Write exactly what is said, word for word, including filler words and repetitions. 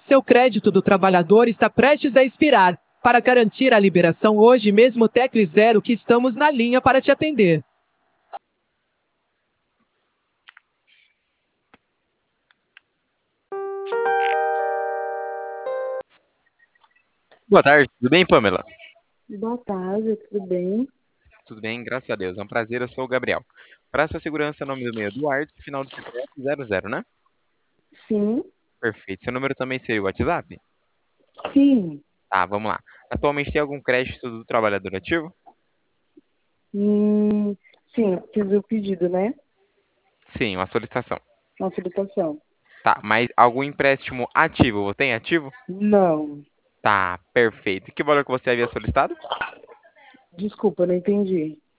Seu crédito do trabalhador está prestes a expirar. Para garantir a liberação hoje mesmo, tecle zero que estamos na linha para te atender. Boa tarde, tudo bem, Pamela? Boa tarde, tudo bem? Tudo bem, graças a Deus. É um prazer, eu sou o Gabriel. Para sua segurança, o nome do meu é Eduardo, final do C P F zero zero, né? Sim, Perfeito. Seu número também seria o WhatsApp? sim. Tá, vamos lá. Atualmente tem algum crédito do trabalhador ativo? Hum, sim, fiz o pedido, né? Sim, uma solicitação. Uma solicitação. Tá, mas algum empréstimo ativo, tem ativo? Não, Tá, perfeito. Que valor que você havia solicitado? desculpa, não entendi.